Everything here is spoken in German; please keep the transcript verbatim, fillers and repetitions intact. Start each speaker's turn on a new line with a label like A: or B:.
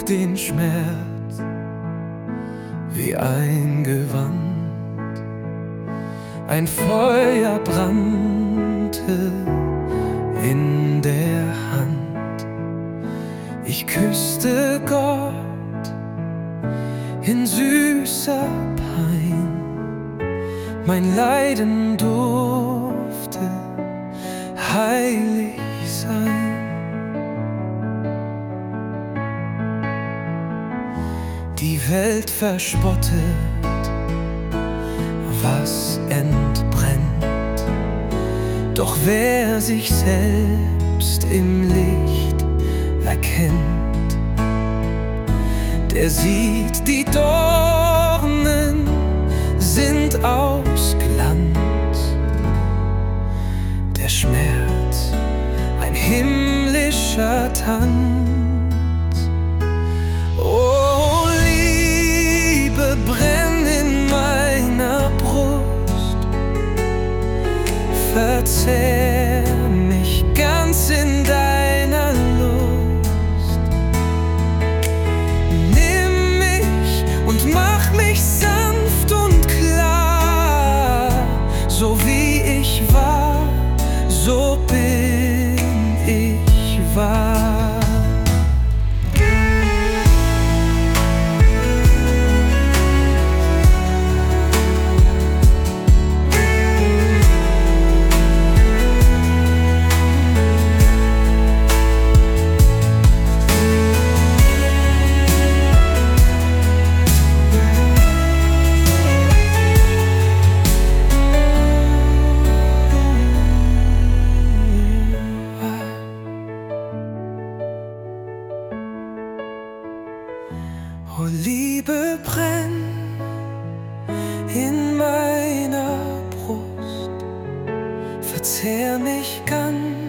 A: den Schmerz wie ein Gewand. Ein Feuer brannte in der Hand. Ich küsste Gott in süßer Pein. Mein Leiden durfte heilig sein. Die Welt verspottet, was entbrennt. Doch wer sich selbst im Licht erkennt, der sieht, die Dornen sind aus Glanz. Der Schmerz ein himmlischer Tanz. Oh, Liebe, brenn in meiner Brust, verzehr mich ganz in deiner Lust. Nimm mich und mach mich sanft und klar, so wie ich war, so bin ich wahr. Oh, Liebe, brenn in meiner Brust, verzehr mich ganz